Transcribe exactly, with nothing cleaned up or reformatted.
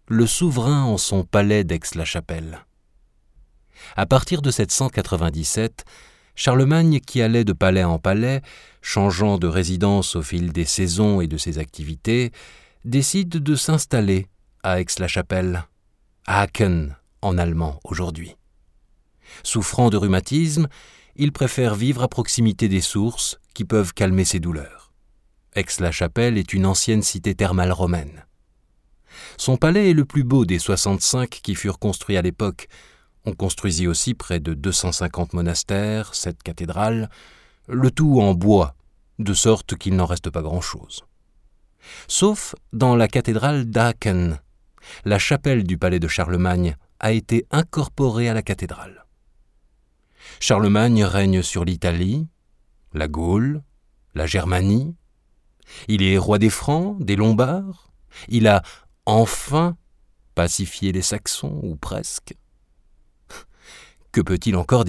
le souverain en son palais d'Aix-la-Chapelle. À partir de sept cent quatre-vingt-dix-sept, Charlemagne, qui allait de palais en palais, changeant de résidence au fil des saisons et de ses activités, décide de s'installer à Aix-la-Chapelle, à Aachen en allemand aujourd'hui. Souffrant de rhumatisme, il préfère vivre à proximité des sources qui peuvent calmer ses douleurs. Aix-la-Chapelle est une ancienne cité thermale romaine. Son palais est le plus beau des soixante-cinq qui furent construits à l'époque. On construisit aussi près de deux cent cinquante monastères, sept cathédrales, le tout en bois, de sorte qu'il n'en reste pas grand-chose. Sauf dans la cathédrale d'Aachen. La chapelle du palais de Charlemagne a été incorporée à la cathédrale. Charlemagne règne sur l'Italie, la Gaule, la Germanie. Il est roi des Francs, des Lombards. Il a enfin pacifié les Saxons, ou presque. Que peut-il encore désirer ?